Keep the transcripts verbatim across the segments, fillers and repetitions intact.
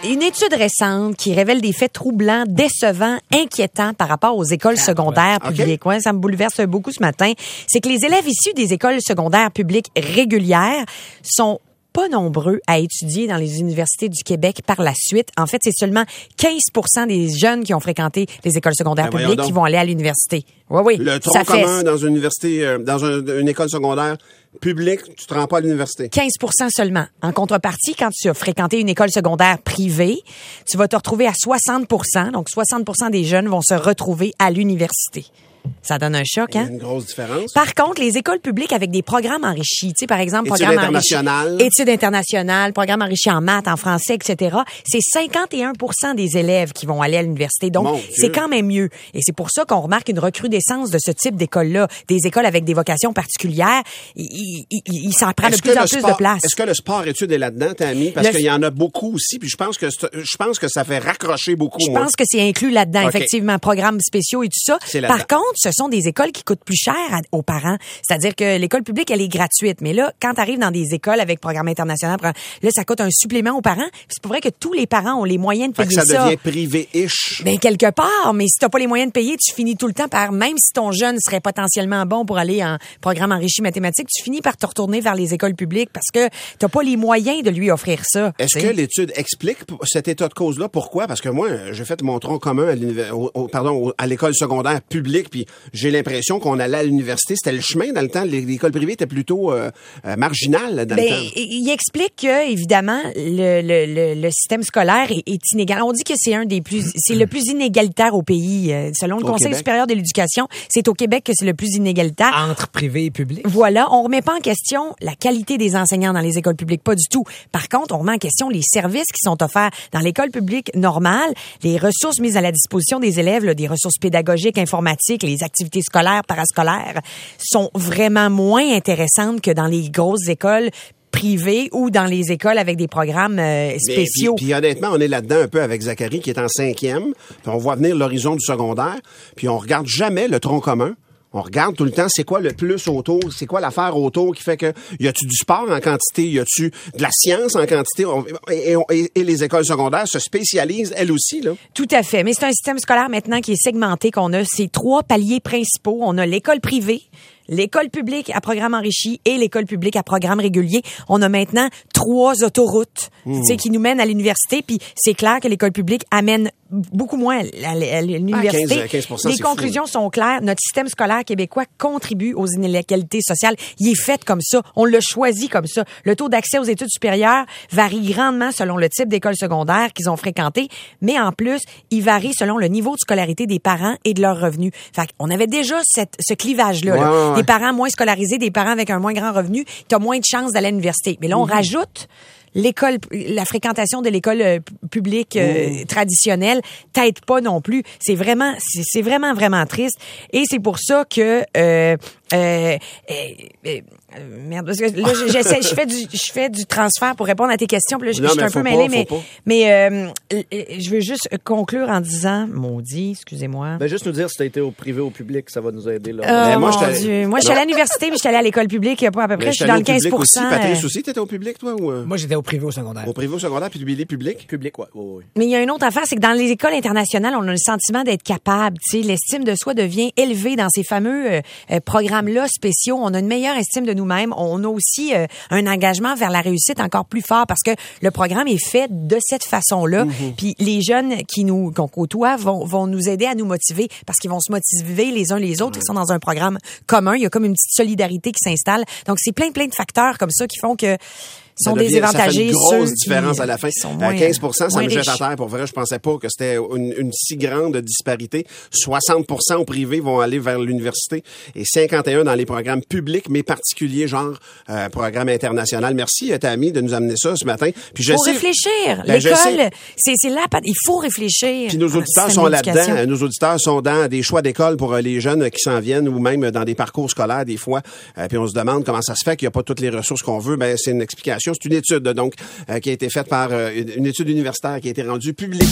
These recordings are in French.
une étude récente qui révèle des faits troublants, décevants, inquiétants par rapport aux écoles secondaires okay. publiques. Ouais, ça me bouleverse beaucoup ce matin. C'est que les élèves issus des écoles secondaires publiques régulières sont pas nombreux à étudier dans les universités du Québec par la suite. En fait, c'est seulement quinze pour cent des jeunes qui ont fréquenté les écoles secondaires ben publiques qui vont aller à l'université. Oui, oui. Le tronc ça commun fait... dans une université, euh, dans un, une école secondaire publique, tu te rends pas à l'université. quinze pour cent seulement. En contrepartie, quand tu as fréquenté une école secondaire privée, tu vas te retrouver à soixante pour cent. Donc, soixante pour cent des jeunes vont se retrouver à l'université. Ça donne un choc, hein? Il y a une grosse différence. Par contre, les écoles publiques avec des programmes enrichis, tu sais, par exemple, études programme internationales. enrichi, études internationales, programme enrichi en maths, en français, et cetera. C'est cinquante et un pour cent des élèves qui vont aller à l'université. Donc, Mon c'est Dieu. quand même mieux. Et c'est pour ça qu'on remarque une recrudescence de ce type d'écoles-là. Des écoles avec des vocations particulières. Il, il, il, il s'en prend de Est-ce plus que en le plus sport, de place. Est-ce que le sport-études est là-dedans, Tammy? Parce Le- qu'il y en a beaucoup aussi, puis je pense que c'est- je pense que ça fait raccrocher beaucoup. Je moi. pense que c'est inclus là-dedans, OK. effectivement, programmes spéciaux et tout ça. C'est là-dedans. Par contre, ce sont des écoles qui coûtent plus cher à- aux parents. C'est-à-dire que l'école publique, elle est gratuite. Mais là, quand tu arrives dans des écoles avec programme international, programme- là, ça coûte un supplément aux parents. Puis c'est pas vrai que tous les parents ont les moyens de Fait que payer ça ça. devient privé-ish. Ben, quelque part, mais si t'as pas les moyens de payer, tu finis tout le temps par, même si ton jeune serait potentiellement bon pour aller en programme enrichi mathématiques, tu finis par te retourner vers les écoles publiques parce que t'as pas les moyens de lui offrir ça. Est-ce tu sais. que l'étude explique p- cet état de cause-là? Pourquoi? Parce que moi, j'ai fait mon tronc commun à l'univer- au- au- pardon, au- à l'école secondaire publique, puis j'ai l'impression qu'on allait à l'université. C'était le chemin dans le temps. Les- L'école privée était plutôt euh, euh, marginale dans Ben, le temps. il explique que, évidemment, le, le, le, le système scolaire est, est inégal. On dit que c'est un des plus, c'est le plus inégalitaire au pays. Euh, Selon le Au Conseil Québec. supérieur de l'éducation, c'est au Québec que c'est le plus inégalitaire. Entre privé et public. Voilà, on remet pas en question la qualité des enseignants dans les écoles publiques, pas du tout. Par contre, on remet en question les services qui sont offerts dans l'école publique normale, les ressources mises à la disposition des élèves, là, des ressources pédagogiques, informatiques, les activités scolaires, parascolaires, sont vraiment moins intéressantes que dans les grosses écoles privées ou dans les écoles avec des programmes euh, Mais, spéciaux. Puis, puis honnêtement, on est là-dedans un peu avec Zachary qui est en cinquième. Puis on voit venir l'horizon du secondaire. Puis on regarde jamais le tronc commun. On regarde tout le temps c'est quoi le plus autour, c'est quoi l'affaire autour qui fait que y a-tu du sport en quantité, y a-tu de la science en quantité. On- et, et- et les écoles secondaires se spécialisent elles aussi là. Tout à fait. Mais c'est un système scolaire maintenant qui est segmenté, qu'on a ces trois paliers principaux. On a l'école privée, l'école publique à programme enrichi et l'école publique à programme régulier. On a maintenant trois autoroutes, Mmh. tu sais, qui nous mènent à l'université. Puis c'est clair que l'école publique amène beaucoup moins à à l'université. Ah, quinze, quinze pour cent, Les c'est fou, conclusions sont claires. Notre système scolaire québécois contribue aux inégalités sociales. Il est fait comme ça. On l'a choisi comme ça. Le taux d'accès aux études supérieures varie grandement selon le type d'école secondaire qu'ils ont fréquenté, mais en plus, il varie selon le niveau de scolarité des parents et de leurs revenus. Fait qu'on avait déjà cette, ce clivage-là. là. Ouais, ouais. Des parents moins scolarisés, des parents avec un moins grand revenu, t'as moins de chances d'aller à l'université. Mais là, on rajoute l'école, la fréquentation de l'école euh, publique euh, traditionnelle t'aide pas non plus. C'est vraiment, c'est, c'est vraiment, vraiment triste. Et c'est pour ça que euh, euh, euh, euh, merde, parce que là, j'essaie, je fais du, je fais du transfert pour répondre à tes questions. Puis là, je, Non, je suis mais un peu faut mêlée, pas, mais faut pas. mais euh, euh, je veux juste conclure en disant, maudit, excusez-moi. Ben, juste nous dire si t'as été au privé ou au public, ça va nous aider là. Oh, Ben, moi, mon j'étais- Dieu. Moi, je suis allée à l'université, mais je suis allée à l'école publique il y a pas à peu près. Mais Je suis dans le j'étais allé au quinze public pour cent. aussi. Patrice euh, aussi, t'étais au public toi ou euh, Moi, j'étais au privé au secondaire. au privé au secondaire puis public public? Public, ouais. ouais, ouais. Mais il y a une autre affaire, c'est que dans les écoles internationales, on a le sentiment d'être capable. Tu sais, l'estime de soi devient élevée dans ces fameux euh, euh, programmes-là spéciaux. On a une meilleure estime de nous-mêmes. On a aussi euh, un engagement vers la réussite encore plus fort parce que le programme est fait de cette façon-là. Puis les jeunes qui nous qu'on côtoie vont, vont nous aider à nous motiver parce qu'ils vont se motiver les uns les autres. Ils sont dans un programme commun. Il y a comme une petite solidarité qui s'installe. Donc c'est plein plein de facteurs comme ça qui font que Ça sont devient- désavantagés. Ça fait une grosse ceux qui, différence à la fin. qui sont À moins, quinze pour cent, ça moins me jette à riches. terre. Pour vrai, je pensais pas que c'était une, une si grande disparité. soixante pour cent au privé vont aller vers l'université et cinquante et un dans les programmes publics, mais particuliers, genre euh, programme international. Merci, euh, Tammy, de nous amener ça ce matin. Puis je Il faut sais, réfléchir. Ben, je L'école, sais. c'est, c'est là, il faut réfléchir. Puis nos à un auditeurs système sont d'éducation. là-dedans. Nos auditeurs sont dans des choix d'école pour euh, les jeunes qui s'en viennent ou même dans des parcours scolaires des fois. Euh, puis on se demande comment ça se fait qu'il n'y a pas toutes les ressources qu'on veut. Ben c'est une explication. C'est une étude donc euh, qui a été faite par euh, une étude universitaire qui a été rendue publique.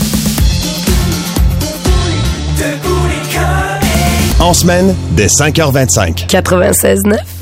En semaine, dès cinq heures vingt-cinq. quatre-vingt-seize neuf